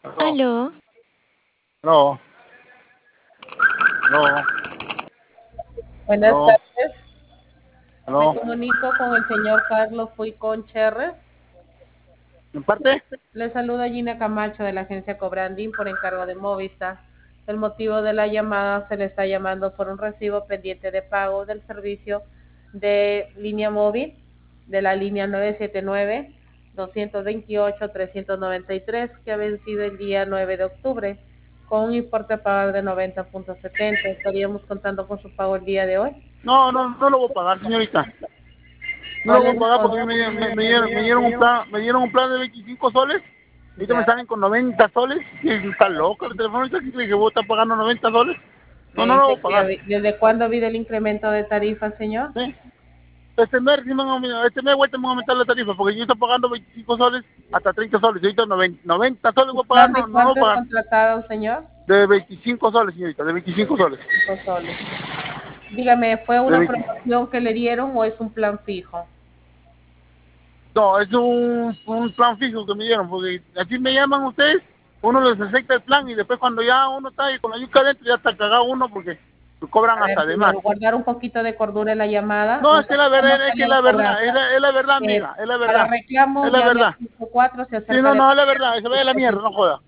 Aló. Aló, Aló. Aló. Buenas Aló. tardes. Me Aló. comunico con el señor Carlos Fuicón Cherres. ¿En parte? Le saluda Gina Camacho de la agencia Cobrandín por encargo de Movistar. El motivo de la llamada se le está llamando por un recibo pendiente de pago del servicio de línea móvil de la línea 979-228-393 que ha vencido el día 9 de octubre con un importe a pagar de 90.70. Estaríamos contando con su pago el día de hoy. No, no, no lo voy a pagar, señorita. No lo ¿Cuál voy es a el pagar porque monto? me dieron un plan de 25 soles. Ahorita me Ya. salen con 90 soles. Y está loco el telefonista. ¿Qué cree que voy a estar pagando 90 soles? No, no lo voy a pagar. ¿Desde cuándo ha habido el incremento de tarifa, señor? ¿Sí? Este mes vuelta me van a aumentar la tarifa porque yo estoy pagando 25 soles hasta 30 soles. Ahorita 90 soles voy a pagar, ¿Plan no, de no lo voy a cuánto es pagar. contratado, señor? De 25 soles, señorita, de 25 soles. 5 soles. Dígame, ¿fue De una 20. promoción que le dieron o es un plan fijo? No, es un plan fijo que me dieron, porque así me llaman ustedes, uno les acepta el plan y después cuando ya uno está ahí con la yuca adentro ya está cagado uno porque lo cobran A ver, hasta de más. señor, guardar un poquito de cordura en la llamada. No, es que Nosotros la no verdad, es que solemos la cobrar. verdad, es la verdad, Eh, amiga, es la para verdad, es reclamos, la llame al verdad. 54, se Sí, acerca no, de no, es la verdad, se vaya a la mierda, no joda.